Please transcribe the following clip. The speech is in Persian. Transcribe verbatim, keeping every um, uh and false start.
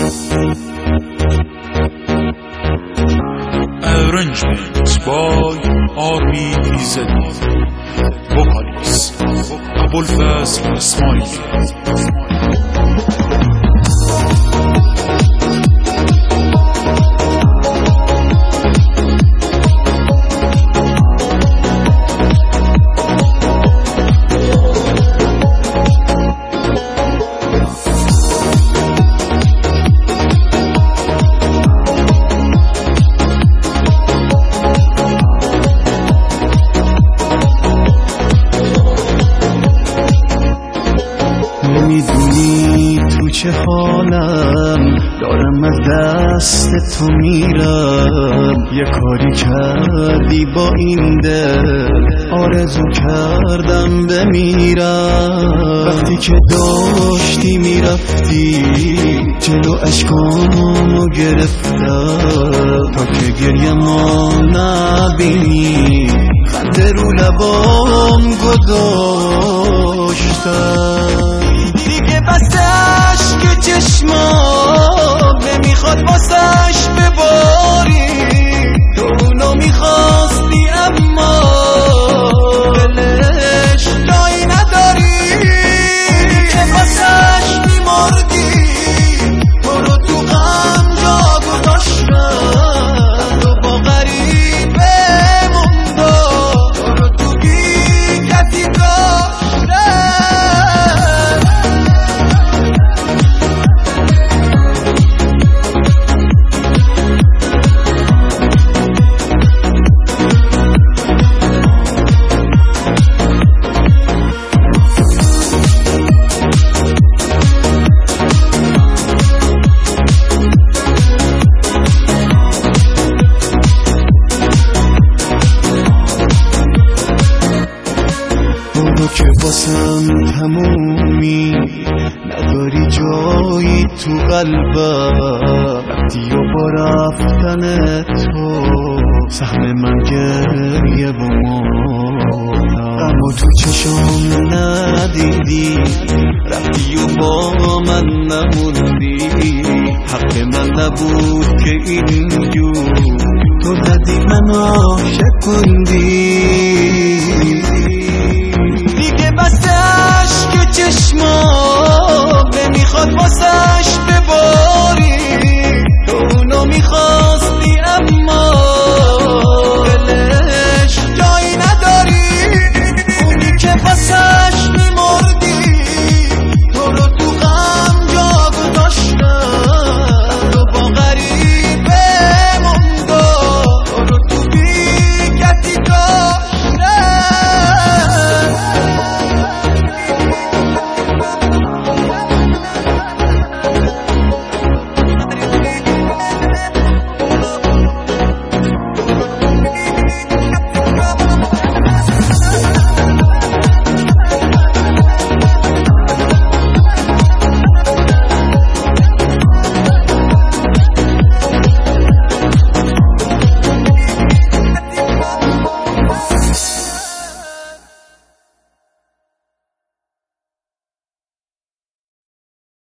Arrangement by Army Izadi. Vocalist Abulfazl Ismaili. نمیدونی تو چه حالم، دارم از دست تو میرم. یه کاری کردی با این دل، آرزو کردم بمیرم. وقتی که داشتی میرفتی جلو اشکامو گرفتم، تا که گریه ما نبینی خنده رو لبام گذاشتم. دیگه بس عشق چشمام نمیخواد واسش بباری، تو اونو میخواستی اما دلش جایی نداری. دیگه واسش میمردی، تو رو تو غم جا گذاشتن و با غریبه موندم، تو رو تو بی کسی داشتن. تو که واسم تمومی، نداری جایی تو قلبم. رفتی و با رفتن تو سهم من گریه و مردم. اما تو چشم ندیدی، رفتی و با من نموندی. حق من نبود که اینجور تو زدی منو شکوندی. دیگه بس عشق چشمام نمیخواد واسه